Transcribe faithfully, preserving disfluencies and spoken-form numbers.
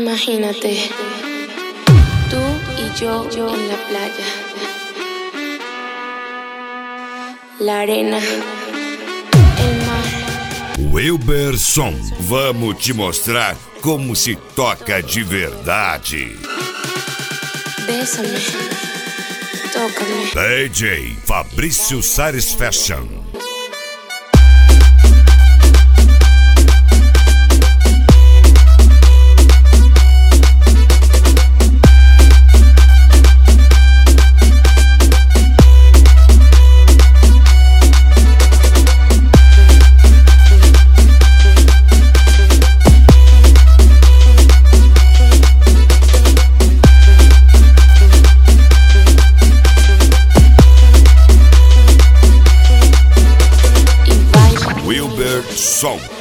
Imagínate, tú y yo, yo en la playa, la arena, el mar. Wilberson, vamos te mostrar como se toca de verdade. Bésame, tócame. D J Fabrício Sares Fashion. Wilberson.